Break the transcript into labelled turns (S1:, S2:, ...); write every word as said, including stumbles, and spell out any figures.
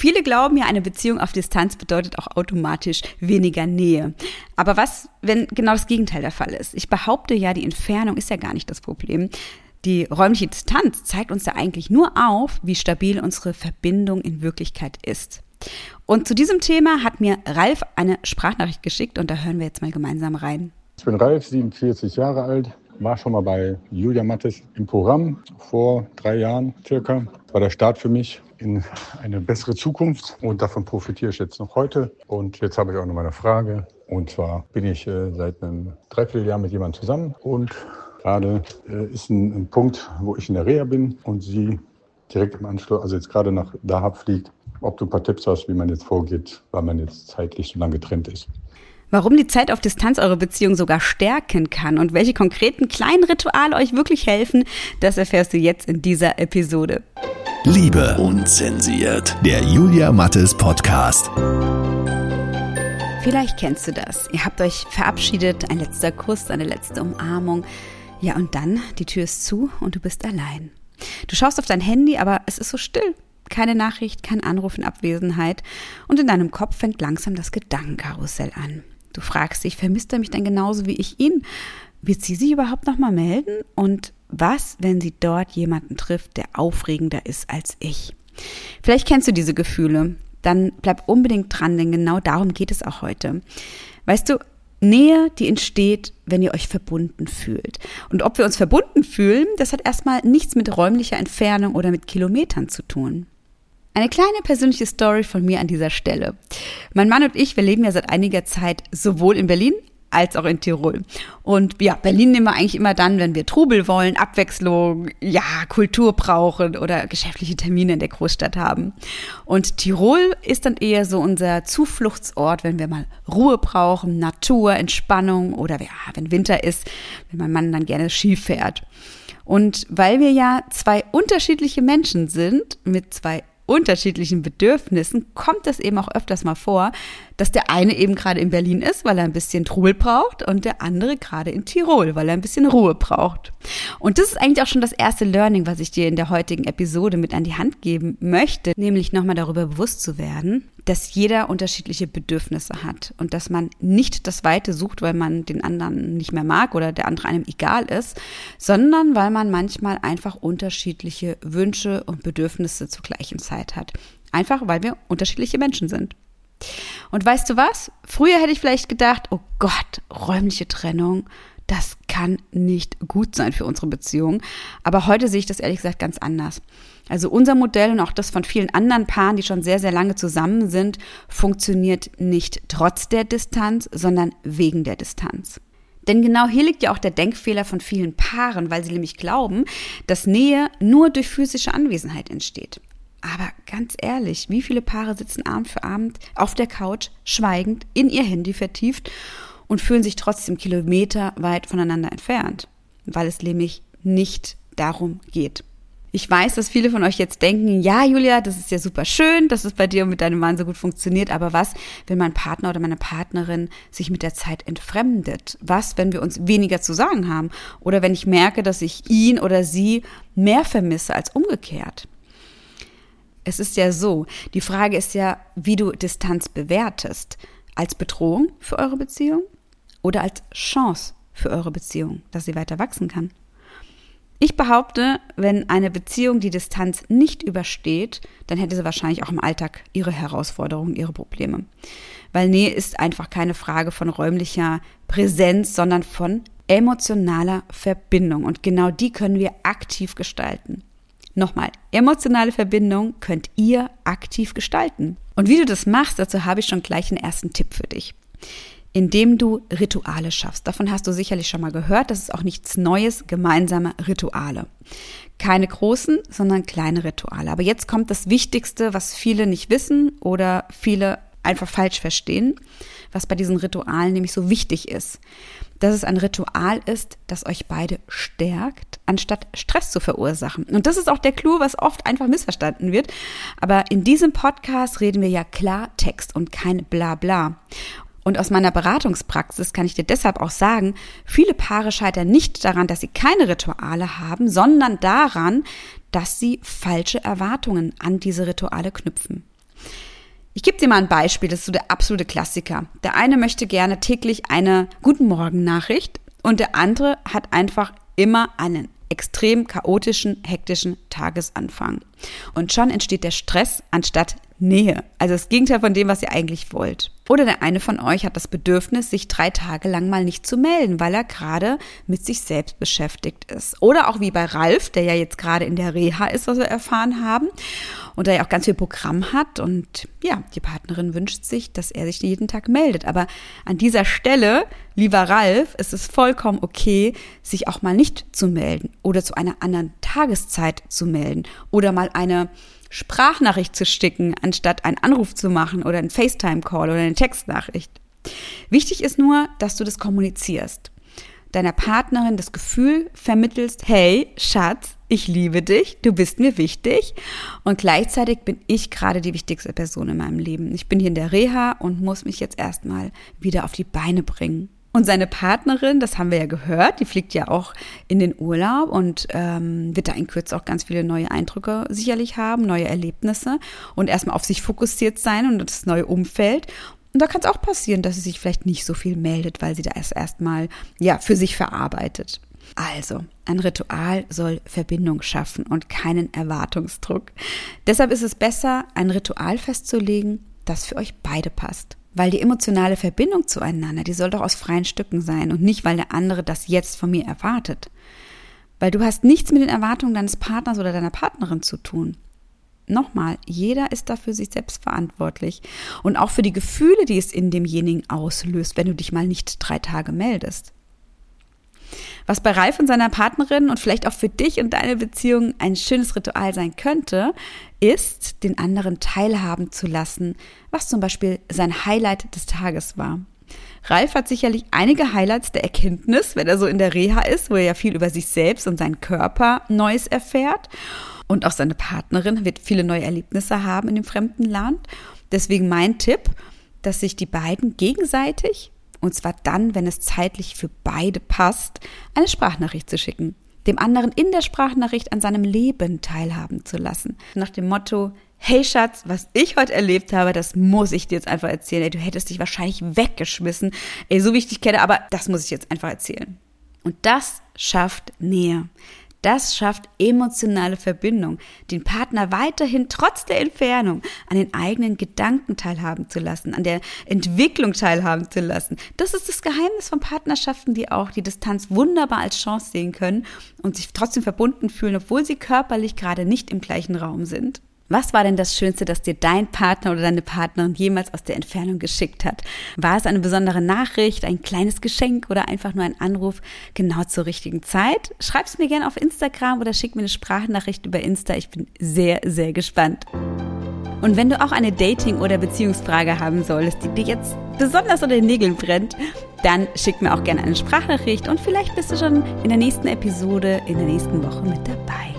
S1: Viele glauben ja, eine Beziehung auf Distanz bedeutet auch automatisch weniger Nähe. Aber was, wenn genau das Gegenteil der Fall ist? Ich behaupte ja, die Entfernung ist ja gar nicht das Problem. Die räumliche Distanz zeigt uns ja eigentlich nur auf, wie stabil unsere Verbindung in Wirklichkeit ist. Und zu diesem Thema hat mir Ralf eine Sprachnachricht geschickt und da hören wir jetzt mal gemeinsam rein.
S2: Ich bin Ralf, siebenundvierzig Jahre alt, war schon mal bei Julia Mattes im Programm vor drei Jahren circa. Das war der Start für mich in eine bessere Zukunft und davon profitiere ich jetzt noch heute. Und jetzt habe ich auch noch mal eine Frage. Und zwar bin ich äh, seit einem Dreivierteljahr mit jemandem zusammen und gerade äh, ist ein, ein Punkt, wo ich in der Reha bin und sie direkt im Anschluss, also jetzt gerade nach Dahab fliegt, ob du ein paar Tipps hast, wie man jetzt vorgeht, weil man jetzt zeitlich so lange getrennt ist.
S1: Warum die Zeit auf Distanz eure Beziehung sogar stärken kann und welche konkreten kleinen Rituale euch wirklich helfen, das erfährst du jetzt in dieser Episode.
S3: Liebe unzensiert, der Julia Mattes Podcast.
S1: Vielleicht kennst du das. Ihr habt euch verabschiedet, ein letzter Kuss, eine letzte Umarmung. Ja, und dann, die Tür ist zu und du bist allein. Du schaust auf dein Handy, aber es ist so still. Keine Nachricht, kein Anruf in Abwesenheit. Und in deinem Kopf fängt langsam das Gedankenkarussell an. Du fragst dich, vermisst er mich denn genauso wie ich ihn? Wird sie sich überhaupt noch mal melden? Und was, wenn sie dort jemanden trifft, der aufregender ist als ich? Vielleicht kennst du diese Gefühle. Dann bleib unbedingt dran, denn genau darum geht es auch heute. Weißt du, Nähe, die entsteht, wenn ihr euch verbunden fühlt. Und ob wir uns verbunden fühlen, das hat erstmal nichts mit räumlicher Entfernung oder mit Kilometern zu tun. Eine kleine persönliche Story von mir an dieser Stelle. Mein Mann und ich, wir leben ja seit einiger Zeit sowohl in Berlin als auch in Tirol. Und ja, Berlin nehmen wir eigentlich immer dann, wenn wir Trubel wollen, Abwechslung, ja, Kultur brauchen oder geschäftliche Termine in der Großstadt haben. Und Tirol ist dann eher so unser Zufluchtsort, wenn wir mal Ruhe brauchen, Natur, Entspannung oder ja, wenn Winter ist, wenn mein Mann dann gerne Ski fährt. Und weil wir ja zwei unterschiedliche Menschen sind, mit zwei unterschiedlichen Bedürfnissen, kommt es eben auch öfters mal vor, dass der eine eben gerade in Berlin ist, weil er ein bisschen Trubel braucht und der andere gerade in Tirol, weil er ein bisschen Ruhe braucht. Und das ist eigentlich auch schon das erste Learning, was ich dir in der heutigen Episode mit an die Hand geben möchte, nämlich nochmal darüber bewusst zu werden, dass jeder unterschiedliche Bedürfnisse hat und dass man nicht das Weite sucht, weil man den anderen nicht mehr mag oder der andere einem egal ist, sondern weil man manchmal einfach unterschiedliche Wünsche und Bedürfnisse zur gleichen Zeit hat. Einfach, weil wir unterschiedliche Menschen sind. Und weißt du was? Früher hätte ich vielleicht gedacht, oh Gott, räumliche Trennung, das kann nicht gut sein für unsere Beziehung. Aber heute sehe ich das ehrlich gesagt ganz anders. Also unser Modell und auch das von vielen anderen Paaren, die schon sehr, sehr lange zusammen sind, funktioniert nicht trotz der Distanz, sondern wegen der Distanz. Denn genau hier liegt ja auch der Denkfehler von vielen Paaren, weil sie nämlich glauben, dass Nähe nur durch physische Anwesenheit entsteht. Aber ganz ehrlich, wie viele Paare sitzen Abend für Abend auf der Couch, schweigend, in ihr Handy vertieft und fühlen sich trotzdem kilometerweit voneinander entfernt, weil es nämlich nicht darum geht. Ich weiß, dass viele von euch jetzt denken, ja Julia, das ist ja super schön, dass es bei dir und mit deinem Mann so gut funktioniert, aber was, wenn mein Partner oder meine Partnerin sich mit der Zeit entfremdet? Was, wenn wir uns weniger zu sagen haben? Oder wenn ich merke, dass ich ihn oder sie mehr vermisse als umgekehrt? Es ist ja so, die Frage ist ja, wie du Distanz bewertest. Als Bedrohung für eure Beziehung oder als Chance für eure Beziehung, dass sie weiter wachsen kann. Ich behaupte, wenn eine Beziehung die Distanz nicht übersteht, dann hätte sie wahrscheinlich auch im Alltag ihre Herausforderungen, ihre Probleme. Weil Nähe ist einfach keine Frage von räumlicher Präsenz, sondern von emotionaler Verbindung. Und genau die können wir aktiv gestalten. Nochmal, emotionale Verbindung könnt ihr aktiv gestalten. Und wie du das machst, dazu habe ich schon gleich einen ersten Tipp für dich. Indem du Rituale schaffst. Davon hast du sicherlich schon mal gehört. Das ist auch nichts Neues, gemeinsame Rituale. Keine großen, sondern kleine Rituale. Aber jetzt kommt das Wichtigste, was viele nicht wissen oder viele einfach falsch verstehen, was bei diesen Ritualen nämlich so wichtig ist. Dass es ein Ritual ist, das euch beide stärkt, anstatt Stress zu verursachen. Und das ist auch der Clou, was oft einfach missverstanden wird. Aber in diesem Podcast reden wir ja Klartext und kein Blabla. Und aus meiner Beratungspraxis kann ich dir deshalb auch sagen, viele Paare scheitern nicht daran, dass sie keine Rituale haben, sondern daran, dass sie falsche Erwartungen an diese Rituale knüpfen. Ich gebe dir mal ein Beispiel, das ist so der absolute Klassiker. Der eine möchte gerne täglich eine Guten-Morgen-Nachricht und der andere hat einfach immer einen extrem chaotischen, hektischen Tagesanfang. Und schon entsteht der Stress anstatt Nähe. Also das Gegenteil von dem, was ihr eigentlich wollt. Oder der eine von euch hat das Bedürfnis, sich drei Tage lang mal nicht zu melden, weil er gerade mit sich selbst beschäftigt ist. Oder auch wie bei Ralf, der ja jetzt gerade in der Reha ist, was wir erfahren haben. Und der ja auch ganz viel Programm hat. Und ja, die Partnerin wünscht sich, dass er sich jeden Tag meldet. Aber an dieser Stelle, lieber Ralf, ist es vollkommen okay, sich auch mal nicht zu melden. Oder zu einer anderen Tageszeit zu melden. Oder mal eine Sprachnachricht zu schicken, anstatt einen Anruf zu machen oder einen FaceTime-Call oder eine Textnachricht. Wichtig ist nur, dass du das kommunizierst. Deiner Partnerin das Gefühl vermittelst, hey, Schatz, ich liebe dich, du bist mir wichtig und gleichzeitig bin ich gerade die wichtigste Person in meinem Leben. Ich bin hier in der Reha und muss mich jetzt erstmal wieder auf die Beine bringen. Und seine Partnerin, das haben wir ja gehört, die fliegt ja auch in den Urlaub und ähm, wird da in Kürze auch ganz viele neue Eindrücke sicherlich haben, neue Erlebnisse und erstmal auf sich fokussiert sein und das neue Umfeld. Und da kann es auch passieren, dass sie sich vielleicht nicht so viel meldet, weil sie da erst erstmal ja für sich verarbeitet. Also, ein Ritual soll Verbindung schaffen und keinen Erwartungsdruck. Deshalb ist es besser, ein Ritual festzulegen, das für euch beide passt. Weil die emotionale Verbindung zueinander, die soll doch aus freien Stücken sein und nicht, weil der andere das jetzt von mir erwartet. Weil du hast nichts mit den Erwartungen deines Partners oder deiner Partnerin zu tun. Nochmal, jeder ist da für sich selbst verantwortlich und auch für die Gefühle, die es in demjenigen auslöst, wenn du dich mal nicht drei Tage meldest. Was bei Ralf und seiner Partnerin und vielleicht auch für dich und deine Beziehung ein schönes Ritual sein könnte, ist, den anderen teilhaben zu lassen, was zum Beispiel sein Highlight des Tages war. Ralf hat sicherlich einige Highlights der Erkenntnis, wenn er so in der Reha ist, wo er ja viel über sich selbst und seinen Körper Neues erfährt. Und auch seine Partnerin wird viele neue Erlebnisse haben in dem fremden Land. Deswegen mein Tipp, dass sich die beiden gegenseitig, und zwar dann, wenn es zeitlich für beide passt, eine Sprachnachricht zu schicken. Dem anderen in der Sprachnachricht an seinem Leben teilhaben zu lassen. Nach dem Motto, hey Schatz, was ich heute erlebt habe, das muss ich dir jetzt einfach erzählen. Ey, du hättest dich wahrscheinlich weggeschmissen. Ey, so wie ich dich kenne, aber das muss ich jetzt einfach erzählen. Und das schafft Nähe. Das schafft emotionale Verbindung, den Partner weiterhin trotz der Entfernung an den eigenen Gedanken teilhaben zu lassen, an der Entwicklung teilhaben zu lassen. Das ist das Geheimnis von Partnerschaften, die auch die Distanz wunderbar als Chance sehen können und sich trotzdem verbunden fühlen, obwohl sie körperlich gerade nicht im gleichen Raum sind. Was war denn das Schönste, das dir dein Partner oder deine Partnerin jemals aus der Entfernung geschickt hat? War es eine besondere Nachricht, ein kleines Geschenk oder einfach nur ein Anruf genau zur richtigen Zeit? Schreib's mir gerne auf Instagram oder schick mir eine Sprachnachricht über Insta. Ich bin sehr, sehr gespannt. Und wenn du auch eine Dating- oder Beziehungsfrage haben solltest, die dir jetzt besonders unter den Nägeln brennt, dann schick mir auch gerne eine Sprachnachricht und vielleicht bist du schon in der nächsten Episode, in der nächsten Woche mit dabei.